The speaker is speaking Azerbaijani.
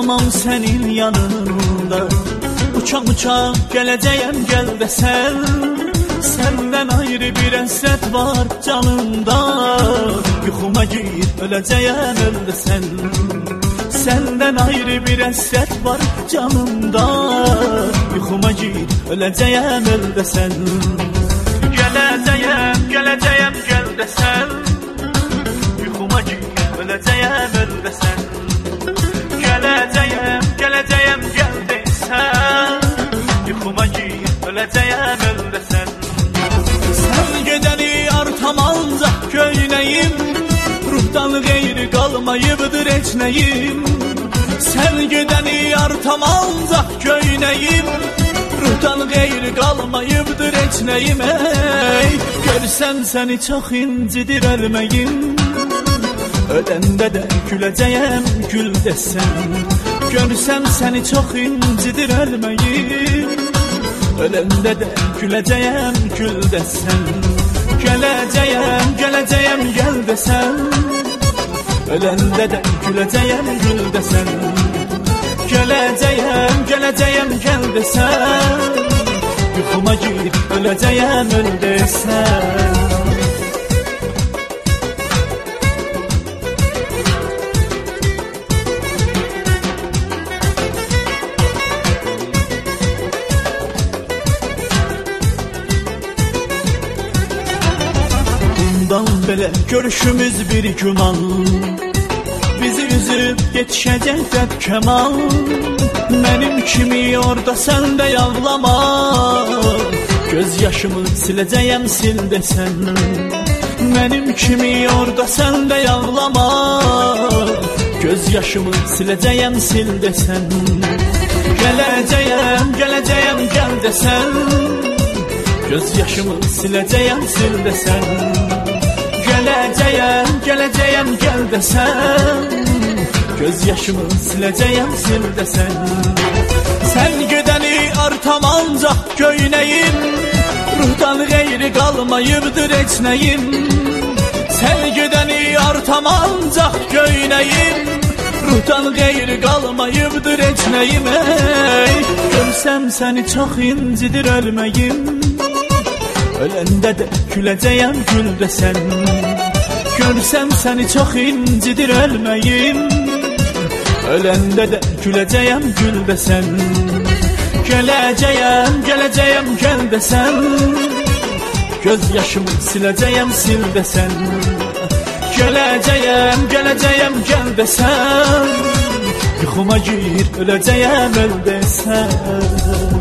qalmam sənin yanında. Uçaq gələcəyəm gəl desən, səndən ayrı bir əsrət var canımda. Yuxuma gir öləcəyəm öl desən, səndən ayrı bir əsrət var canımda. Yuxuma gir öləcəyəm öl desən. Gələcəyəm gəl desən, yuxuma gir öləcəyəm öl desən. Gələcəyəm gəl desən, yuxuma gir öləcəyəm öl desən. Sən gedəni artam ancaq köynəyim, ruhdan qeyri qalmayıbdır heç nəyim. Sən gedəni artam ancaq köynəyim, ruhdan qeyri qalmayıbdır heç nəyim. Ey, görsəm səni çox incidir ölməyim, öləndə də güləcəyəm gül desən. Görsəm səni çox incidir ölməyim, öləndə də güləcəyəm gül desən. Gələcəyəm gəl desən, öləndə də güləcəyəm gül desən. Gələcəyəm gəl desən, yuxuma gir öləcəyəm öl desən. Bundan belə görüşümüz bir güman, bizi üzüb yetişəcək dəb kəmal. Mənim kimi orada sən də yağlama, göz yaşımı siləcəyəm sil desən. Mənim kimi orada sən də yağlama, göz yaşımı siləcəyəm sil desən. Gələcəyəm gəl desən, göz yaşımı siləcəyəm sil desən. Gələcəyəm gəl desən, göz yaşımı siləcəyəm sil desən. Sən gedəni artam ancaq köynəyim, ruhdan qeyri qalmayıbdır heç nəyim. Sən gedəni artam ancaq köynəyim, ruhdan qeyri qalmayıbdır heç nəyim. Ey, görsəm səni çox incidir ölməyim, öləndə də güləcəyəm gül desən. Görsəm səni çox incidir ölməyim, öləndə də güləcəyəm gül desən. Gələcəyəm gəl desən, göz yaşımı siləcəyəm sil desən. Gələcəyəm gəl desən, yuxuma gir öləcəyəm öl desən.